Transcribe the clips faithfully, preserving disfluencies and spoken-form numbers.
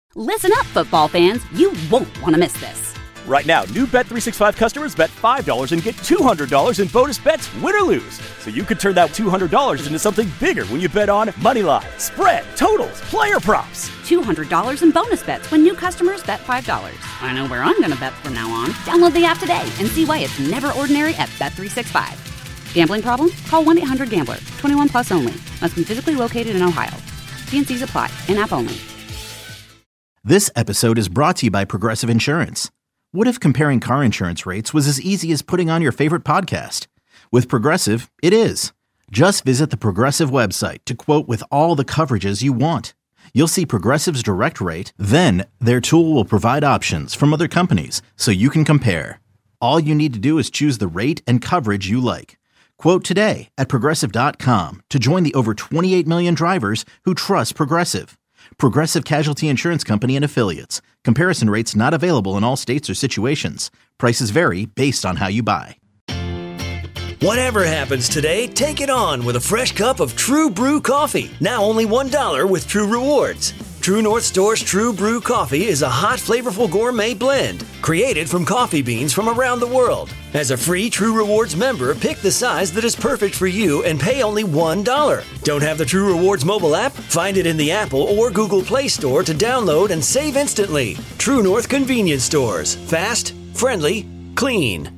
Listen up, football fans. You won't want to miss this. Right now, new Bet three sixty-five customers bet five dollars and get two hundred dollars in bonus bets, win or lose. So you could turn that two hundred dollars into something bigger when you bet on money line, spread, totals, player props. two hundred dollars in bonus bets when new customers bet five dollars. I know where I'm going to bet from now on. Download the app today and see why it's never ordinary at Bet three sixty-five. Gambling problem? Call one eight hundred gambler. twenty-one plus only. Must be physically located in Ohio. T and C's apply. In-app only. This episode is brought to you by Progressive Insurance. What if comparing car insurance rates was as easy as putting on your favorite podcast? With Progressive, it is. Just visit the Progressive website to quote with all the coverages you want. You'll see Progressive's direct rate, then their tool will provide options from other companies so you can compare. All you need to do is choose the rate and coverage you like. Quote today at Progressive dot com to join the over twenty-eight million drivers who trust Progressive. Progressive Casualty Insurance Company and Affiliates. Comparison rates not available in all states or situations. Prices vary based on how you buy. Whatever happens today, take it on with a fresh cup of True Brew coffee. Now only one dollar with True Rewards. True North Store's True Brew coffee is a hot, flavorful gourmet blend created from coffee beans from around the world. As a free True Rewards member, pick the size that is perfect for you and pay only one dollar. Don't have the True Rewards mobile app? Find it in the Apple or Google Play Store to download and save instantly. True North Convenience Stores. Fast, friendly, clean.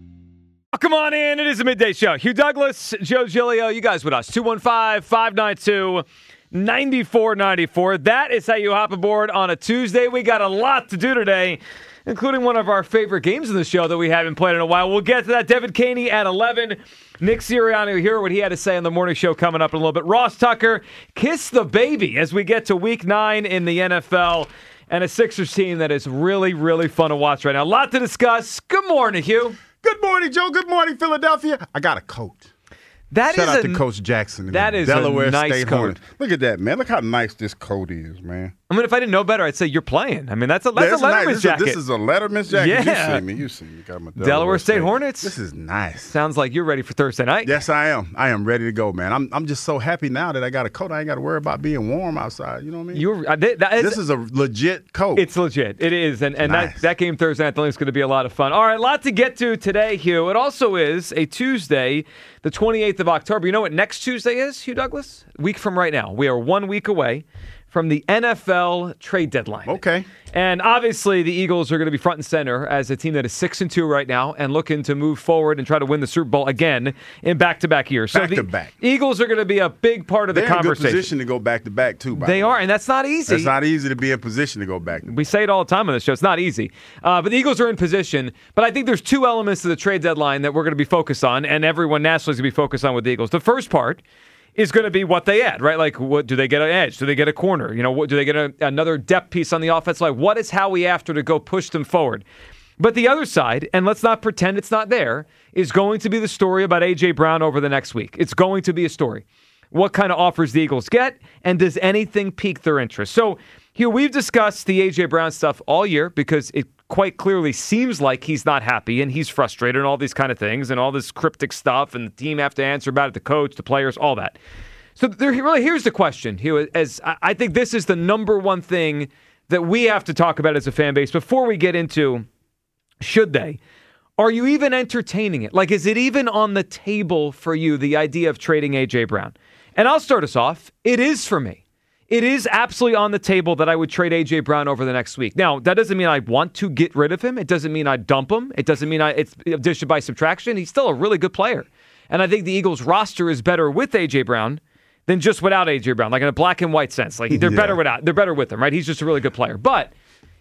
Oh, come on in. It is a midday show. Hugh Douglas, Joe Giglio, you guys with us. two one five, five nine two, nine four nine four. That is how you hop aboard on a Tuesday. We got a lot to do today, including one of our favorite games in the show that we haven't played in a while. We'll get to that. Devin Caney at eleven. Nick Sirianni, hear what he had to say on the morning show coming up in a little bit. Ross Tucker, kiss the baby as we get to week nine in the N F L. And a Sixers team that is really, really fun to watch right now. A lot to discuss. Good morning, Hugh. Good morning, Joe. Good morning, Philadelphia. I got a coat. That Shout is out a, to Coach Jackson. That is Delaware a nice State coat. Hornets. Look at that, man. Look how nice this coat is, man. I mean, if I didn't know better, I'd say you're playing. I mean, that's a, that's Yeah, a Letterman's nice. this jacket. Is, this is a Letterman's jacket. Yeah. You see me. You see me. Got my Delaware, Delaware State, State Hornets? This is nice. Sounds like you're ready for Thursday night. Yes, I am. I am ready to go, man. I'm I'm just so happy now that I got a coat. I ain't got to worry about being warm outside. You know what I mean? You uh, that is, this is a legit coat. It's legit. It is. And, and nice. that, that game Thursday night, I think, is going to be a lot of fun. All right, a lot to get to today, Hugh. It also is a Tuesday, the twenty-eighth of October. You know what next Tuesday is, Hugh Douglas? A week from right now. We are one week away from the N F L trade deadline. Okay. And obviously the Eagles are going to be front and center as a team that is six and two right now and looking to move forward and try to win the Super Bowl again in back-to-back years. So back the to back. Eagles are going to be a big part of They're the conversation. They're in a good position to go back to back too. By They the way. are, and that's not easy. It's not easy to be in position to go back. To we say it all the time on this show. It's not easy. Uh, but the Eagles are in position. But I think there's two elements to the trade deadline that we're going to be focused on, and everyone nationally is going to be focused on with the Eagles. The first part is going to be what they add, right? Like, what do they get an edge? Do they get a corner? You know, what, do they get a, another depth piece on the offense line? What is Howie after to go push them forward? But the other side, and let's not pretend it's not there, is going to be the story about A J. Brown over the next week. It's going to be a story. What kind of offers the Eagles get, and does anything pique their interest? So, Hugh, we've discussed the A J. Brown stuff all year because it quite clearly seems like he's not happy and he's frustrated and all these kind of things and all this cryptic stuff, and the team have to answer about it, the coach, the players, all that. So there, really, here's the question, Hugh, as I think this is the number one thing that we have to talk about as a fan base before we get into should they. Are you even entertaining it? Like, is it even on the table for you, the idea of trading A J. Brown? And I'll start us off. It is for me. It is absolutely on the table that I would trade A J. Brown over the next week. Now, that doesn't mean I want to get rid of him. It doesn't mean I dump him. It doesn't mean I it's addition by subtraction. He's still a really good player. And I think the Eagles roster is better with A J. Brown than just without A J. Brown, like in a black and white sense. Like they're yeah. better without, they're better with him, right? He's just a really good player. But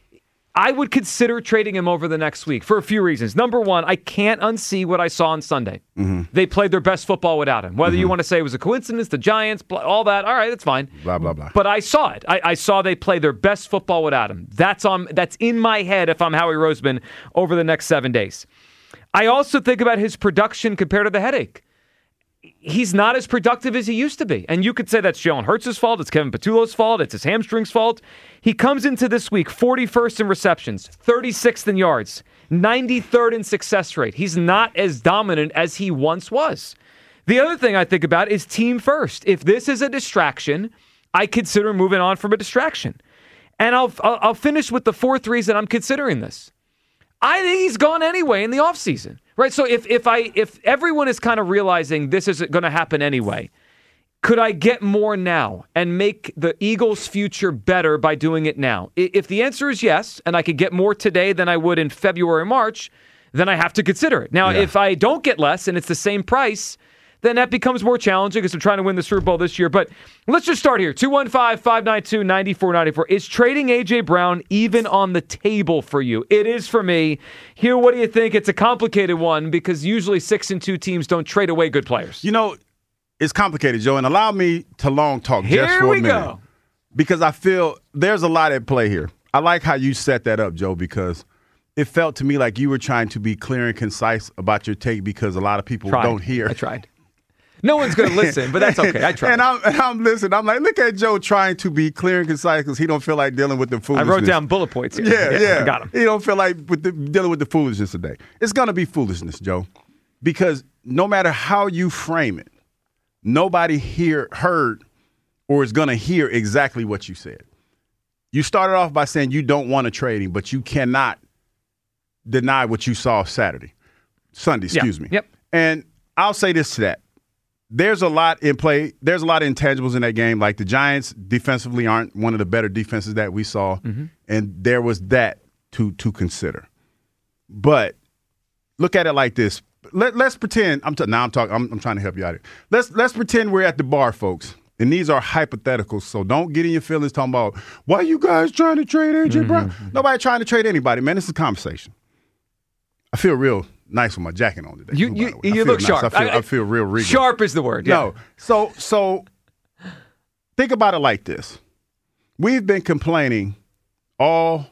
I would consider trading him over the next week for a few reasons. Number one, I can't unsee what I saw on Sunday. Mm-hmm. They played their best football without him. Whether mm-hmm. you want to say it was a coincidence, the Giants, all that, all right, that's fine. Blah, blah, blah. But I saw it. I, I saw they play their best football without him. That's on. That's in my head if I'm Howie Roseman over the next seven days. I also think about his production compared to the headache. He's not as productive as he used to be. And you could say that's Jalen Hurts' fault, it's Kevin Patullo's fault, it's his hamstring's fault. He comes into this week forty-first in receptions, thirty-sixth in yards, ninety-third in success rate. He's not as dominant as he once was. The other thing I think about is team first. If this is a distraction, I consider moving on from a distraction. And I'll, I'll I'll finish with the fourth reason I'm considering this. I think he's gone anyway in the offseason, right? So if if I if everyone is kind of realizing this isn't going to happen anyway, could I get more now and make the Eagles' future better by doing it now? If the answer is yes, and I could get more today than I would in February or March, then I have to consider it. Now, yeah. if I don't get less and it's the same price, then that becomes more challenging because I'm trying to win the Super Bowl this year. But let's just start here. two one five, five nine two, nine four nine four. Is trading A J. Brown even on the table for you? It is for me. Here, what do you think? It's a complicated one because usually six and two teams don't trade away good players. You know, it's complicated, Joe, and allow me to long talk here just for we a minute. Go. Because I feel there's a lot at play here. I like how you set that up, Joe, because it felt to me like you were trying to be clear and concise about your take because a lot of people tried. don't hear. I tried. No one's going to listen, but that's okay. I tried. And I'm, and I'm listening. I'm like, look at Joe trying to be clear and concise because he don't feel like dealing with the foolishness. I wrote down bullet points here. Yeah, yeah. yeah. I got him. He don't feel like with the, dealing with the foolishness today. It's going to be foolishness, Joe, because no matter how you frame it, nobody here heard or is going to hear exactly what you said. You started off by saying you don't want to trade him, but you cannot deny what you saw Saturday, Sunday, excuse yeah. me. Yep. And I'll say this to that. There's a lot in play. There's a lot of intangibles in that game. Like the Giants defensively aren't one of the better defenses that we saw, mm-hmm. and there was that to to consider. But look at it like this. Let, let's pretend. I'm t- now I'm talking. I'm, I'm trying to help you out here. Let's let's pretend we're at the bar, folks. And these are hypotheticals, so don't get in your feelings talking about why you guys trying to trade A J mm-hmm. Brown. Nobody trying to trade anybody, man. This is a conversation. I feel real nice with my jacket on today. You you, you look nice. sharp. I feel, I, I feel real regal. Sharp is the word. Yeah. No. So so think about it like this. We've been complaining all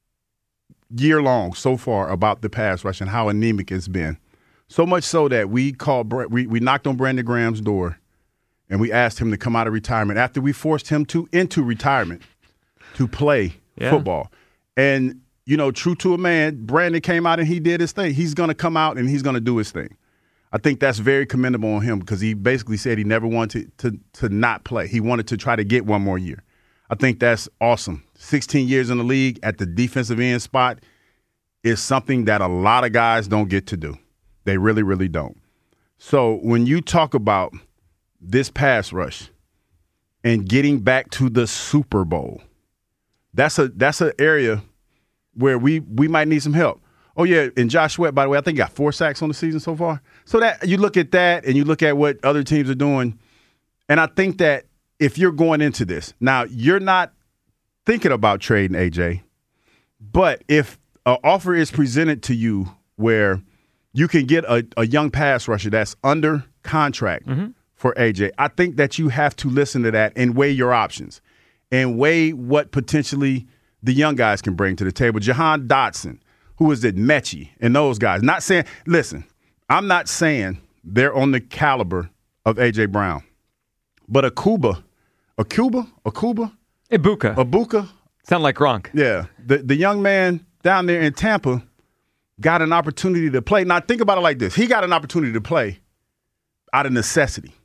year long so far about the pass rush and how anemic it's been. So much so that we called we, we knocked on Brandon Graham's door and we asked him to come out of retirement after we forced him to into retirement to play yeah. football. And you know, true to a man, Brandon came out and he did his thing. He's going to come out and he's going to do his thing. I think that's very commendable on him because he basically said he never wanted to, to to not play. He wanted to try to get one more year. I think that's awesome. sixteen years in the league at the defensive end spot is something that a lot of guys don't get to do. They really, really don't. So when you talk about this pass rush and getting back to the Super Bowl, that's a that's an area where we we might need some help. Oh, yeah, and Josh Sweat, by the way, I think he got four sacks on the season so far. So that you look at that and you look at what other teams are doing, and I think that if you're going into this, now you're not thinking about trading A J, but if an offer is presented to you where you can get a, a young pass rusher that's under contract mm-hmm. for A J, I think that you have to listen to that and weigh your options and weigh what potentially – the young guys can bring to the table. Jahan Dotson, who is it, Mechie, and those guys. Not saying, listen, I'm not saying they're on the caliber of A J. Brown, but Akuba, Akuba, Akuba, Ibuka, Ibuka, sound like Gronk. Yeah, the the young man down there in Tampa got an opportunity to play. Now think about it like this: he got an opportunity to play out of necessity.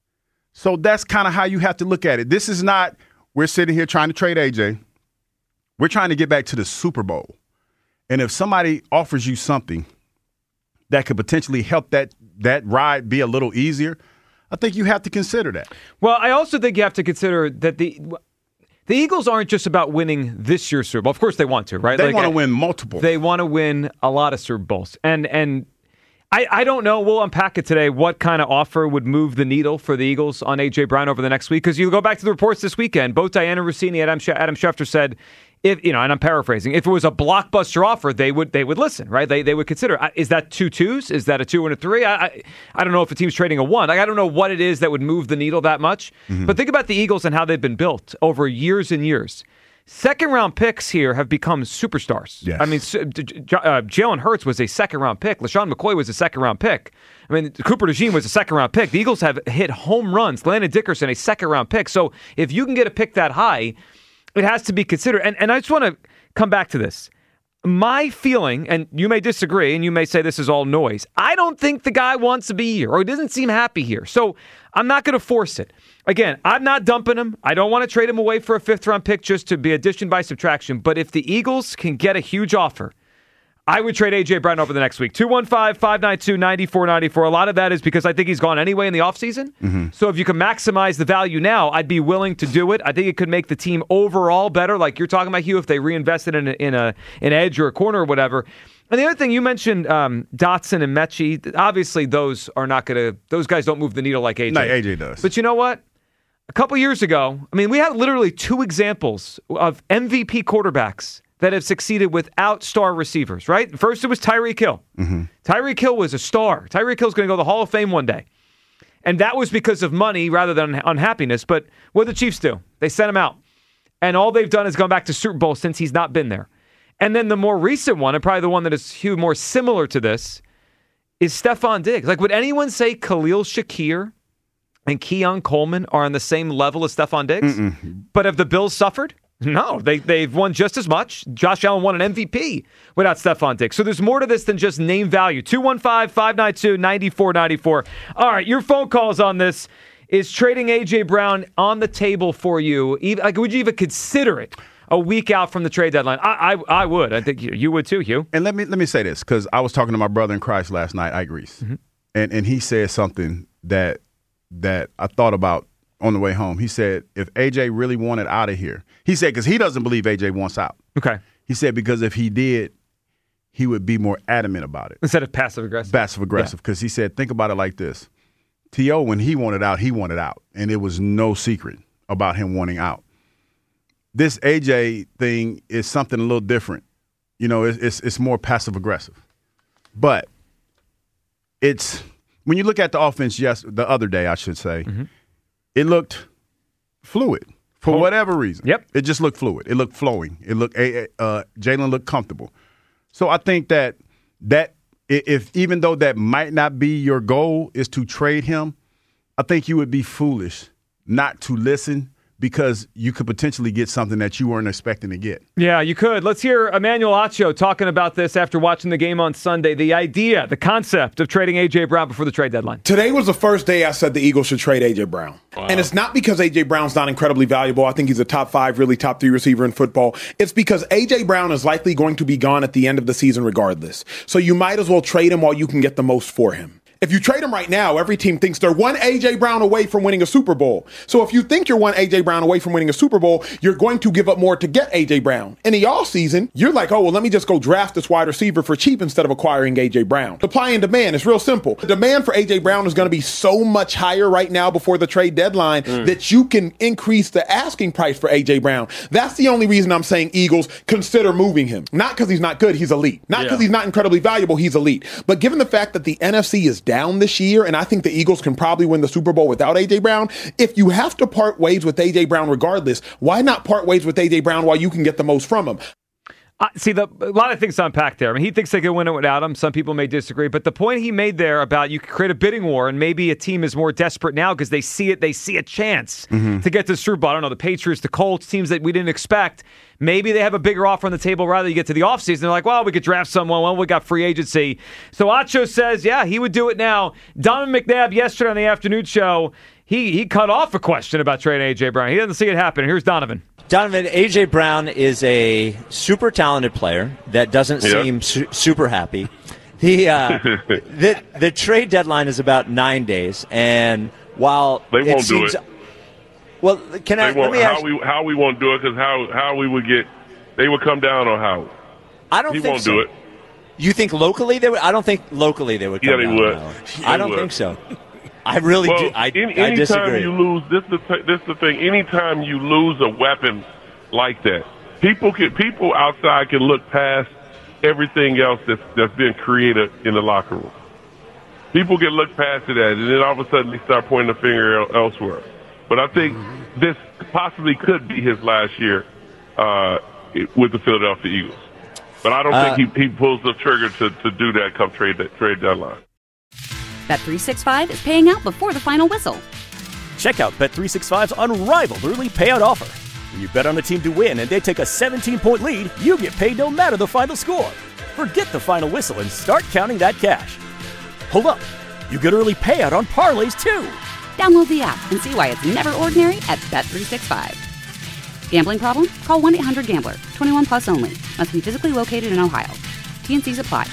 So that's kind of how you have to look at it. This is not we're sitting here trying to trade A J. We're trying to get back to the Super Bowl. And if somebody offers you something that could potentially help that that ride be a little easier, I think you have to consider that. Well, I also think you have to consider that the the Eagles aren't just about winning this year's Super Bowl. Of course they want to, right? They like, want to win multiple. They want to win a lot of Super Bowls. And and I, I don't know. We'll unpack it today. What kind of offer would move the needle for the Eagles on A J. Brown over the next week? Because you go back to the reports this weekend. Both Diana Rossini and Adam, Sch- Adam Schefter said, if you know, and I'm paraphrasing, if it was a blockbuster offer, they would they would listen, right? They they would consider. Is that two twos? Is that a two and a three? I I, I don't know if a team's trading a one. Like, I don't know what it is that would move the needle that much. Mm-hmm. But think about the Eagles and how they've been built over years and years. Second round picks here have become superstars. Yes. I mean, uh, Jalen Hurts was a second round pick. LaShawn McCoy was a second round pick. I mean, Cooper DeJean was a second round pick. The Eagles have hit home runs. Landon Dickerson, a second round pick. So if you can get a pick that high, it has to be considered. And and I just want to come back to this. my feeling, and you may disagree, and you may say this is all noise, I don't think the guy wants to be here, or he doesn't seem happy here. So I'm not going to force it. Again, I'm not dumping him. I don't want to trade him away for a fifth-round pick just to be addition by subtraction. But if the Eagles can get a huge offer, I would trade A J. Brown over the next week. two one five, five nine two, nine four nine four. A lot of that is because I think he's gone anyway in the offseason. Mm-hmm. So if you can maximize the value now, I'd be willing to do it. I think it could make the team overall better, like you're talking about, Hugh, if they reinvested in a, in a an edge or a corner or whatever. And the other thing, you mentioned um, Dotson and Mechie. Obviously, those are not going to – those guys don't move the needle like A J. No, A J does. But you know what? A couple years ago, I mean, we had literally two examples of M V P quarterbacks that have succeeded without star receivers, right? First, it was Tyreek Hill. Mm-hmm. Tyreek Hill was a star. Tyreek Hill's going to go to the Hall of Fame one day. And that was because of money rather than unhappiness. But what did the Chiefs do? They sent him out. And all they've done is gone back to Super Bowl since he's not been there. And then the more recent one, and probably the one that is Hugh, more similar to this, is Stephon Diggs. Like, would anyone say Khalil Shakir and Keon Coleman are on the same level as Stephon Diggs? Mm-mm. But have the Bills suffered? No, they, they've won just as much. Josh Allen won an M V P without Stephon Diggs. So there's more to this than just name value. two one five, five nine two, nine four nine four. All right, your phone calls on this. Is trading A J. Brown on the table for you? Even, like, would you even consider it a week out from the trade deadline? I I, I would. I think you, you would too, Hugh. And let me let me say this, because I was talking to my brother in Christ last night, Ike Reese, mm-hmm. and, and he said something that that I thought about on the way home. He said, if A J really wanted out of here, he said, because he doesn't believe A J wants out. Okay. He said, because if he did, he would be more adamant about it. Instead of passive-aggressive? Passive-aggressive, because yeah. he said, think about it like this. T O, when he wanted out, he wanted out, and it was no secret about him wanting out. This A J thing is something a little different. You know, it's it's, it's more passive-aggressive. But it's – when you look at the offense yes, the other day, I should say, mm-hmm. it looked fluid for oh. whatever reason. Yep. It just looked fluid. It looked flowing. It looked uh, – Jalen looked comfortable. So I think that that if even though that might not be your goal is to trade him, I think you would be foolish not to listen, because you could potentially get something that you weren't expecting to get. Yeah, you could. Let's hear Emmanuel Acho talking about this after watching the game on Sunday. The idea, the concept of trading A J. Brown before the trade deadline. Today was the first day I said the Eagles should trade A J. Brown. Wow. And it's not because A J. Brown's not incredibly valuable. I think he's a top five, really top three receiver in football. It's because A J. Brown is likely going to be gone at the end of the season regardless. So you might as well trade him while you can get the most for him. If you trade him right now, every team thinks they're one A J. Brown away from winning a Super Bowl. So if you think you're one A J. Brown away from winning a Super Bowl, you're going to give up more to get A J. Brown. In the offseason, you're like, oh, well, let me just go draft this wide receiver for cheap instead of acquiring A J. Brown. Supply and demand is real simple. The demand for A J. Brown is going to be so much higher right now before the trade deadline mm. that you can increase the asking price for A J. Brown. That's the only reason I'm saying Eagles consider moving him. Not because he's not good, he's elite. Not because yeah. he's not incredibly valuable, he's elite. But given the fact that the N F C is down this year, and I think the Eagles can probably win the Super Bowl without A J. Brown, if you have to part ways with A J. Brown regardless, why not part ways with A J. Brown while you can get the most from him? Uh, see, the, a lot of things to unpack there. I mean, he thinks they could win it without him. Some people may disagree. But the point he made there about you could create a bidding war, and maybe a team is more desperate now because they see it, they see a chance mm-hmm. to get to the Super Bowl. I don't know, the Patriots, the Colts, teams that we didn't expect. Maybe they have a bigger offer on the table rather you get to the offseason. They're like, well, we could draft someone. Well, we got free agency. So Acho says, yeah, he would do it now. Donovan McNabb yesterday on the afternoon show, he he cut off a question about trading A J. Brown. He doesn't see it happen. Here's Donovan. Donovan, A J. Brown is a super talented player that doesn't yep. seem su- super happy. The, uh, the the trade deadline is about nine days, and while they won't it seems, do it. Well, can I? They won't, let me how ask, we how we won't do it because how how we would get they would come down on Howard. I don't he think won't so. do it. You think locally they would? I don't think locally they would. Come yeah, they down would. on Yeah, I don't would. think so. I really well, do. I, any, I disagree. Anytime you lose, this is the th- this is the thing. Anytime you lose a weapon like that, people can people outside can look past everything else that's that's been created in the locker room. People can look past it, and then all of a sudden they start pointing the finger el- elsewhere. But I think mm-hmm. this possibly could be his last year uh, with the Philadelphia Eagles. But I don't uh, think he, he pulls the trigger to, to do that come trade that trade deadline. Bet three sixty-five is paying out before the final whistle. Check out Bet three sixty-five's unrivaled early payout offer. When you bet on a team to win and they take a seventeen-point lead, you get paid no matter the final score. Forget the final whistle and start counting that cash. Hold up. You get early payout on parlays, too. Download the app and see why it's never ordinary at Bet three sixty-five. Gambling problem? Call one eight hundred gambler. twenty-one plus only. Must be physically located in Ohio. T and C's apply.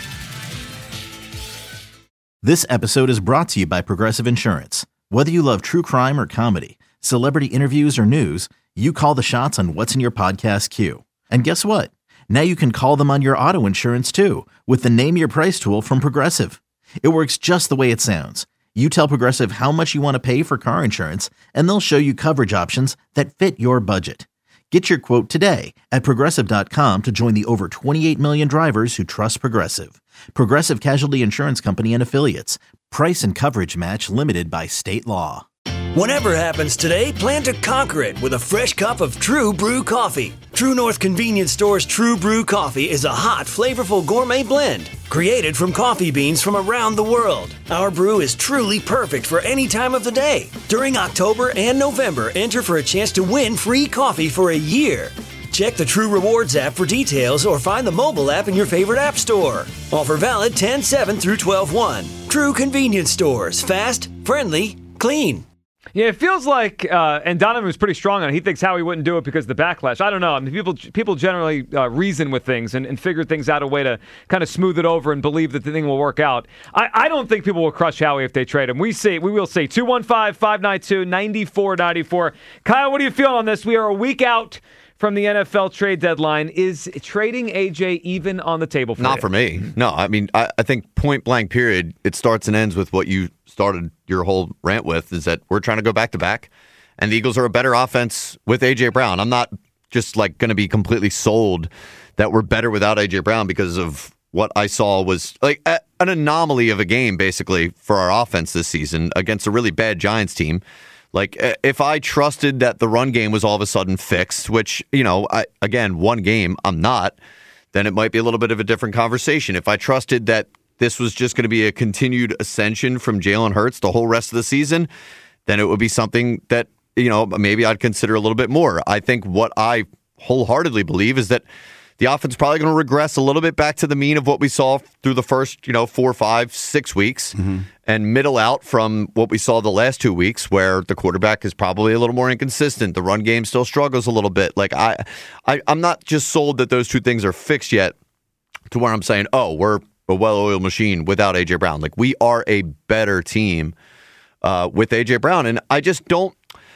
This episode is brought to you by Progressive Insurance. Whether you love true crime or comedy, celebrity interviews or news, you call the shots on what's in your podcast queue. And guess what? Now you can call them on your auto insurance too with the Name Your Price tool from Progressive. It works just the way it sounds. You tell Progressive how much you want to pay for car insurance, and they'll show you coverage options that fit your budget. Get your quote today at Progressive dot com to join the over twenty-eight million drivers who trust Progressive. Progressive Casualty Insurance Company and Affiliates. Price and coverage match limited by state law. Whatever happens today, plan to conquer it with a fresh cup of True Brew coffee. True North Convenience Store's True Brew coffee is a hot, flavorful gourmet blend created from coffee beans from around the world. Our brew is truly perfect for any time of the day. During October and November, enter for a chance to win free coffee for a year. Check the True Rewards app for details or find the mobile app in your favorite app store. Offer valid ten seven through twelve one. True Convenience Stores. Fast, friendly, clean. Yeah, it feels like, uh, and Donovan was pretty strong on it. He thinks Howie wouldn't do it because of the backlash. I don't know. I mean, people people generally uh, reason with things and, and figure things out a way to kind of smooth it over and believe that the thing will work out. I, I don't think people will crush Howie if they trade him. We see, we will see. two one five, five nine two, nine four nine four. Kyle, what do you feel on this? We are a week out from the N F L trade deadline. Is trading A J even on the table for Not you? for me. No, I mean, I, I think point blank period, it starts and ends with what you started your whole rant with, is that we're trying to go back to back, and the Eagles are a better offense with A J Brown. I'm not just like going to be completely sold that we're better without A J Brown because of what I saw was like a, an anomaly of a game, basically, for our offense this season against a really bad Giants team. Like, if I trusted that the run game was all of a sudden fixed, which, you know, I, again, one game, I'm not, then it might be a little bit of a different conversation. If I trusted that this was just going to be a continued ascension from Jalen Hurts the whole rest of the season, then it would be something that, you know, maybe I'd consider a little bit more. I think what I wholeheartedly believe is that the offense is probably going to regress a little bit back to the mean of what we saw through the first, you know, four, five, six weeks, mm-hmm. and middle out from what we saw the last two weeks, where the quarterback is probably a little more inconsistent. The run game still struggles a little bit. Like I, I I'm not just sold that those two things are fixed yet, to where I'm saying, oh, we're a well-oiled machine without A J Brown. Like, we are a better team uh, with A J Brown, and I just don't.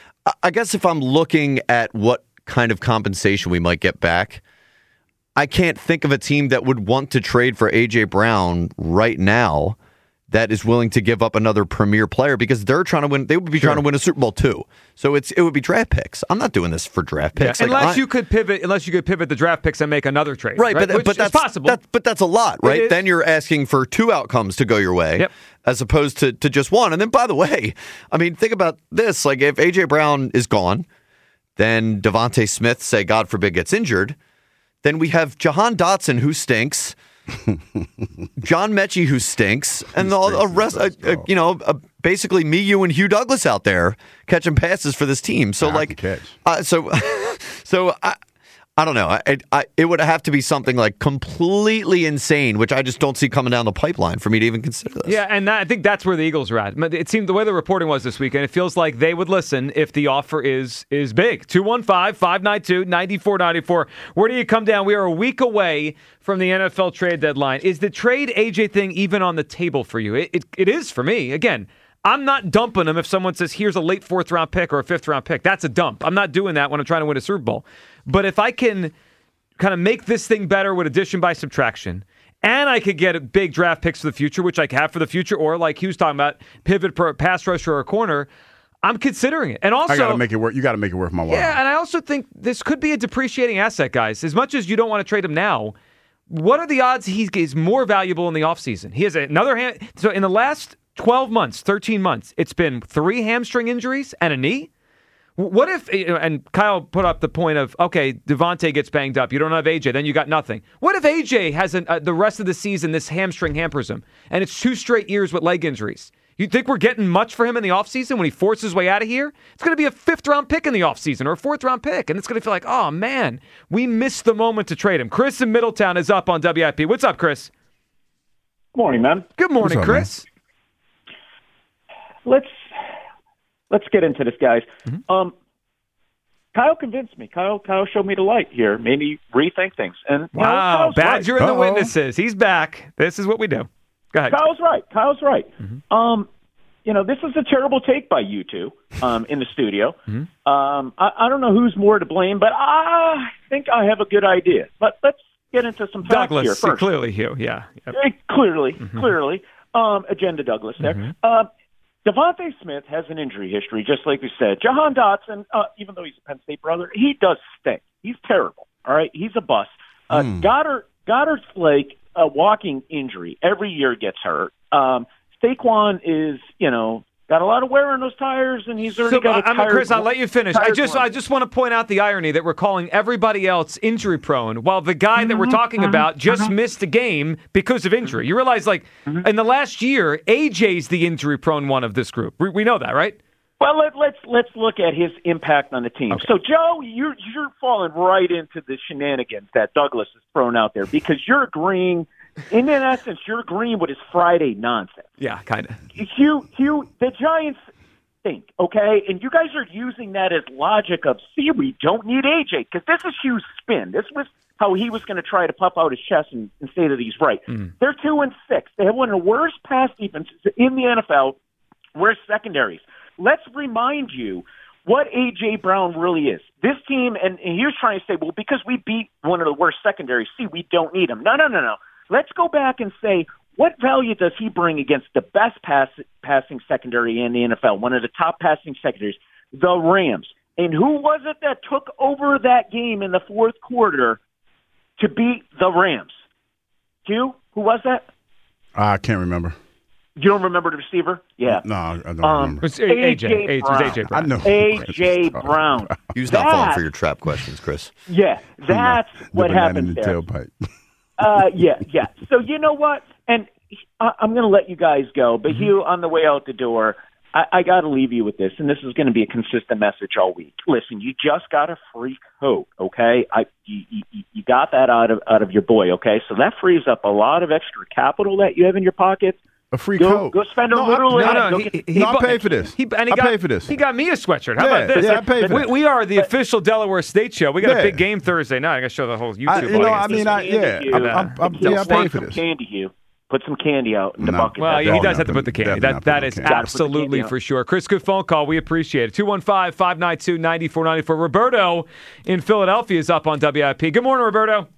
I guess if I'm looking at what kind of compensation we might get back, I can't think of a team that would want to trade for A J Brown right now that is willing to give up another premier player, because they're trying to win. They would be sure. trying to win a Super Bowl too. So it's it would be draft picks. I'm not doing this for draft picks. Yeah, like, unless I, you could pivot, unless you could pivot the draft picks and make another trade, right? right? But, Which but that's is possible. That, but that's a lot, right? Then you're asking for two outcomes to go your way, yep. as opposed to to just one. And then, by the way, I mean, think about this: like, if A J Brown is gone, then Devontae Smith, say God forbid, gets injured. Then we have Jahan Dotson, who stinks, John Mechie, who stinks, and the, the rest, uh, uh, you know, uh, basically me, you, and Hugh Douglas out there catching passes for this team. So, I like, catch. Uh, so, so I, I don't know. I, I, it would have to be something like completely insane, which I just don't see coming down the pipeline for me to even consider this. Yeah, and that, I think that's where the Eagles are at. It seemed the way the reporting was this weekend, it feels like they would listen if the offer is is big. two one five, five nine two, nine four nine four. Where do you come down? We are a week away from the N F L trade deadline. Is the trade A J thing even on the table for you? It, it, it is for me. Again, I'm not dumping them if someone says, here's a late fourth round pick or a fifth round pick. That's a dump. I'm not doing that when I'm trying to win a Super Bowl. But if I can kind of make this thing better with addition by subtraction, and I could get big draft picks for the future, which I have for the future, or like he was talking about, pivot for a pass rusher or a corner, I'm considering it. And also, I got to make it work. You got to make it worth my while. Yeah, and I also think this could be a depreciating asset, guys. As much as you don't want to trade him now, what are the odds he is more valuable in the offseason? He has another hand. So in the last twelve months, thirteen months, it's been three hamstring injuries and a knee. What if, and Kyle put up the point of, okay, Devontae gets banged up. You don't have A J, then you got nothing. What if A J has an, uh, the rest of the season, this hamstring hampers him, and it's two straight years with leg injuries? You think we're getting much for him in the offseason when he forces his way out of here? It's going to be a fifth-round pick in the offseason or a fourth-round pick, and it's going to feel like, oh, man, we missed the moment to trade him. Chris in Middletown is up on W I P. What's up, Chris? Good morning, man. Good morning, up, Chris. Man? Let's let's get into this, guys. Mm-hmm. Um, Kyle convinced me. Kyle Kyle showed me the light here, made me rethink things. And you know, Wow, Kyle's Badger right. and the Uh-oh. witnesses. He's back. This is what we do. Go ahead. Kyle's right. Kyle's right. Mm-hmm. Um, you know, this is a terrible take by you two um, in the studio. Mm-hmm. Um, I, I don't know who's more to blame, but I think I have a good idea. But let's get into some facts Douglas, here first. clearly Hugh, yeah. Yep. Eh, Clearly, Mm-hmm. clearly. Um, Agenda Douglas there. Mhm. Uh, Devontae Smith has an injury history, just like we said. Jahan Dotson, uh, even though he's a Penn State brother, he does stink. He's terrible, all right? He's a bust. Uh, Mm. Goddard, Goddard's like a walking injury. Every year gets hurt. Um, Saquon is, you know, got a lot of wear on those tires, and he's already So, got a I mean, tired, Chris, I'll let you finish. I tired just, one. I just want to point out the irony that we're calling everybody else injury prone, while the guy that Mm-hmm. we're talking about just missed a game because of injury. You realize, like, Mm-hmm. in the last year, A J's the injury prone one of this group. We, we know that, right? Well, let, let's let's look at his impact on the team. Okay. So, Joe, you're you're falling right into the shenanigans that Douglas has thrown out there because you're agreeing. In essence, you're agreeing with his Friday nonsense. Yeah, kind of. Hugh, Hugh, the Giants stink, okay? And you guys are using that as logic of, see, we don't need A J, because this is Hugh's spin. This was how he was going to try to puff out his chest and, and say that he's right. Mm. They're two and six. They have one of the worst pass defenses in the N F L, worst secondaries. Let's remind you what A J. Brown really is. This team, and, and he was trying to say, well, because we beat one of the worst secondaries, see, we don't need him. No, no, no, no. Let's go back and say, what value does he bring against the best pass, passing secondary in the N F L, one of the top passing secondaries, the Rams? And who was it that took over that game in the fourth quarter to beat the Rams? Hugh, who was that? I can't remember. You don't remember the receiver? Yeah. No, I don't Um, remember. It's A J. It was A J I Brown. know. A J. Brown. He was not falling That- for your trap questions, Chris. Yeah, that's what Nibbling that happens in the there. tailpipe. Uh, yeah, yeah. So you know what? And I, I'm going to let you guys go, but Hugh, on the way out the door, I, I got to leave you with this, and this is going to be a consistent message all week. Listen, you just got a free coat, okay? I you, you, you got that out of out of your boy, okay? So that frees up a lot of extra capital that you have in your pockets. A free Go, coat. go spend a No, little. I- and No, no, go he, get- he, No, I bought- paid for this. He, and he I got, paid for this. He got me a sweatshirt. How Yeah, about this? yeah, I paid for we, that. we are the official Delaware State Show. We got a Yeah. big game Thursday night. I got to show the whole YouTube I, you know, I audience mean, this I, week. yeah, Candy, I'm, you. I'm, I'm, Just yeah, I want paid for some this. candy, Hugh. Put some candy out in the No. bucket. Well, That's he all. does have to Definitely put the candy. not That putting that the is candy. Gotta put the absolutely candy out. for sure. Chris, good phone call. We appreciate it. two one five, five nine two, nine four nine four. Roberto in Philadelphia is up on W I P. Good morning, Roberto.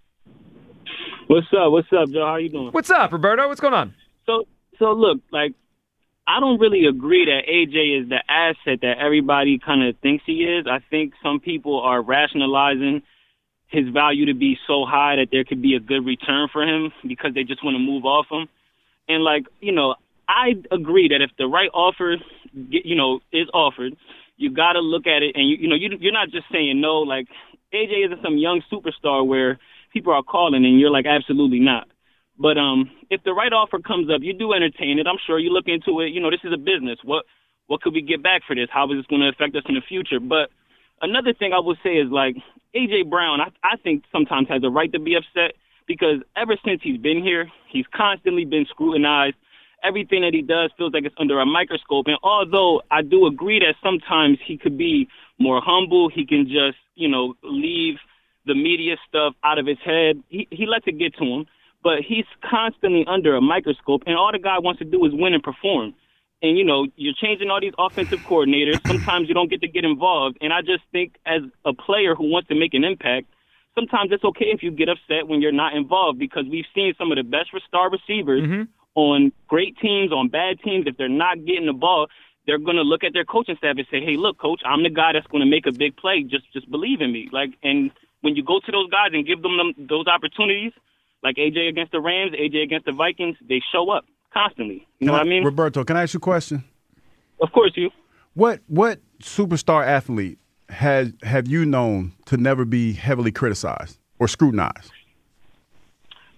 What's up? What's up, Joe? How you doing? What's up, Roberto? What's going on? So, so look, like, I don't really agree that A J is the asset that everybody kind of thinks he is. I think some people are rationalizing his value to be so high that there could be a good return for him because they just want to move off him. And, like, you know, I agree that if the right offer, you know, is offered, you got to look at it. And, you, you know, you, you're not just saying no. Like, A J isn't some young superstar where people are calling and you're like, absolutely not. But um, if the right offer comes up, you do entertain it. I'm sure you look into it. You know, this is a business. What what could we get back for this? How is this going to affect us in the future? But another thing I would say is, like, A J. Brown, I, I think sometimes has a right to be upset because ever since he's been here, he's constantly been scrutinized. Everything that he does feels like it's under a microscope. And although I do agree that sometimes he could be more humble, he can just, you know, leave the media stuff out of his head. He, he lets it get to him. But he's constantly under a microscope, and all the guy wants to do is win and perform. And, you know, you're changing all these offensive coordinators. Sometimes you don't get to get involved. And I just think as a player who wants to make an impact, sometimes it's okay if you get upset when you're not involved because we've seen some of the best star receivers Mm-hmm. on great teams, on bad teams. If they're not getting the ball, they're going to look at their coaching staff and say, hey, look, coach, I'm the guy that's going to make a big play. Just just believe in me. Like, and when you go to those guys and give them, them those opportunities, like A J against the Rams, A J against the Vikings, they show up constantly. You know Can what I mean? Roberto, can I ask you a question? Of course, you. What what superstar athlete has have you known to never be heavily criticized or scrutinized? See,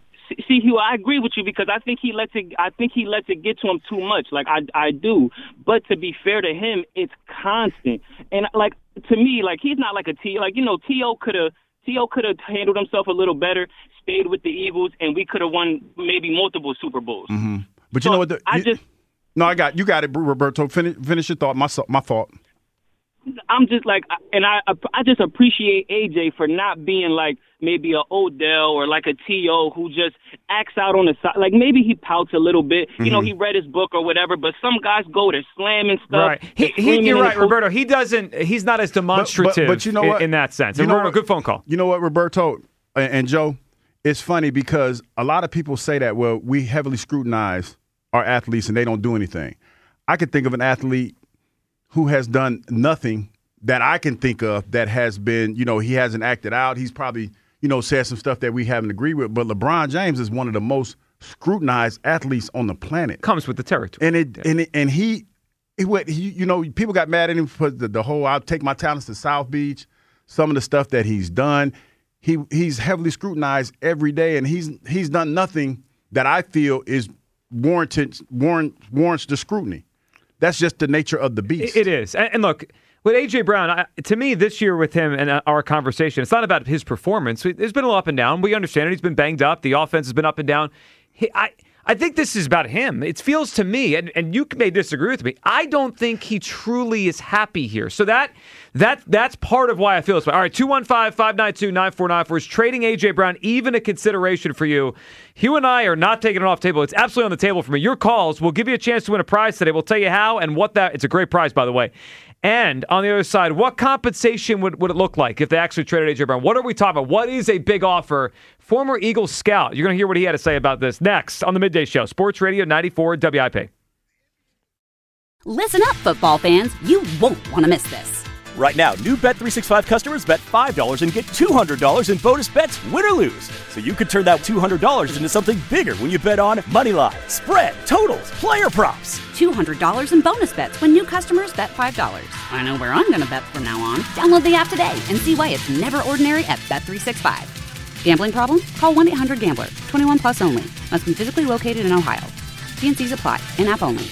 see, Hugh, I agree with you because I think he lets it. I think he lets it get to him too much. Like I, I do. But to be fair to him, it's constant. And like to me, like he's not like a T. Like you know, T O could have T O could have handled himself a little better, stayed with the Eagles, and we could have won maybe multiple Super Bowls. Mm-hmm. But you so know what? The, I you, just no, I got you. Got it, Roberto. Finish, finish your thought. My my fault. I'm just like, and I I just appreciate A J for not being like maybe a Odell or like a T O who just acts out on the side. Like maybe he pouts a little bit. Mm-hmm. You know, he read his book or whatever. But some guys go to slamming stuff. Right. He, he, you're right, Roberto. He doesn't. He's not as demonstrative. But, but, but you know in, what? in that sense. You and know Roberto, what? good phone call. You know what, Roberto and, and Joe? It's funny because a lot of people say that. Well, we heavily scrutinize our athletes and they don't do anything. I could think of an athlete who has done nothing that I can think of that has been, you know, he hasn't acted out. He's probably, you know, said some stuff that we haven't agreed with. But LeBron James is one of the most scrutinized athletes on the planet. Comes with the territory. And it yeah. and it, and he, he went, he, you know, people got mad at him for the, the whole, I'll take my talents to South Beach, some of the stuff that he's done. He he's heavily scrutinized every day, and he's he's done nothing that I feel is warranted warrant, warrants the scrutiny. That's just the nature of the beast. It is. And, and look, with A J. Brown, I, to me, this year with him and our conversation, it's not about his performance. There's been a little up and down. We understand it. He's been banged up. The offense has been up and down. He, I I think this is about him. It feels to me, and, and you may disagree with me, I don't think he truly is happy here. So that that that's part of why I feel this way. All right, two one five, five nine two, nine four nine four. Is trading A J. Brown even a consideration for you? Hugh and I are not taking it off the table. It's absolutely on the table for me. Your calls will give you a chance to win a prize today. We'll tell you how and what that – it's a great prize, by the way. And on the other side, what compensation would, would it look like if they actually traded A J. Brown? What are we talking about? What is a big offer? Former Eagles scout. You're going to hear what he had to say about this next on the Midday Show. Sports Radio ninety-four W I P. Listen up, football fans. You won't want to miss this. Right now, new Bet three sixty-five customers bet five dollars and get two hundred dollars in bonus bets, win or lose. So you could turn that two hundred dollars into something bigger when you bet on money line, spread, totals, player props. two hundred dollars in bonus bets when new customers bet five dollars. I know where I'm going to bet from now on. Download the app today and see why it's never ordinary at Bet three sixty-five. Gambling problem? Call one eight hundred gambler. twenty-one plus only. Must be physically located in Ohio. T N Cs apply. In-app only.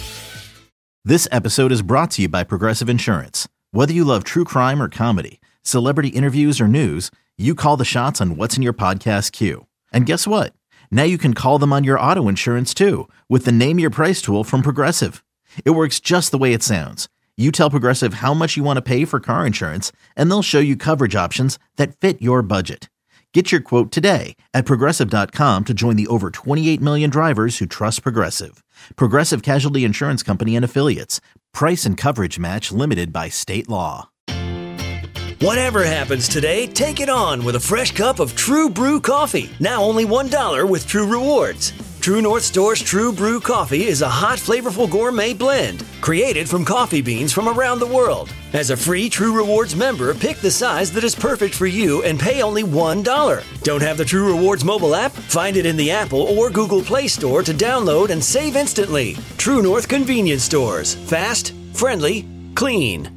This episode is brought to you by Progressive Insurance. Whether you love true crime or comedy, celebrity interviews or news, you call the shots on what's in your podcast queue. And guess what? Now you can call them on your auto insurance too with the Name Your Price tool from Progressive. It works just the way it sounds. You tell Progressive how much you want to pay for car insurance, and they'll show you coverage options that fit your budget. Get your quote today at Progressive dot com to join the over twenty-eight million drivers who trust Progressive. Progressive Casualty Insurance Company and Affiliates. Price and coverage match limited by state law. Whatever happens today, take it on with a fresh cup of True Brew coffee. Now only one dollar with True Rewards. True North Store's True Brew coffee is a hot, flavorful gourmet blend created from coffee beans from around the world. As a free True Rewards member, pick the size that is perfect for you and pay only one dollar. Don't have the True Rewards mobile app? Find it in the Apple or Google Play Store to download and save instantly. True North Convenience Stores. Fast, friendly, clean.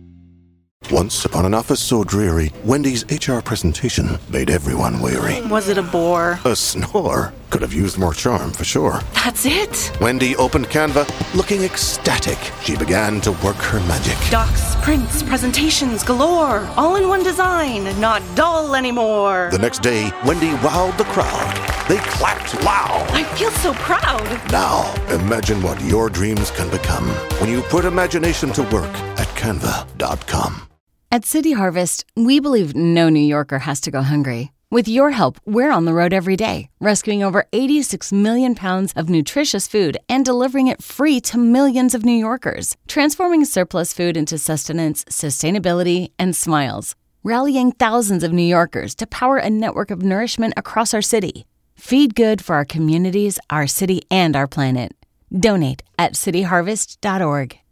Once upon an office so dreary, Wendy's H R presentation made everyone weary. Was it a bore? A snore. Could have used more charm, for sure. That's it? Wendy opened Canva, looking ecstatic. She began to work her magic. Docs, prints, presentations galore. All in one design, not dull anymore. The next day, Wendy wowed the crowd. They clapped loud. I feel so proud. Now, imagine what your dreams can become when you put imagination to work at canva dot com. At City Harvest, we believe no New Yorker has to go hungry. With your help, we're on the road every day, rescuing over eighty-six million pounds of nutritious food and delivering it free to millions of New Yorkers, transforming surplus food into sustenance, sustainability, and smiles, rallying thousands of New Yorkers to power a network of nourishment across our city. Feed good for our communities, our city, and our planet. Donate at city harvest dot org.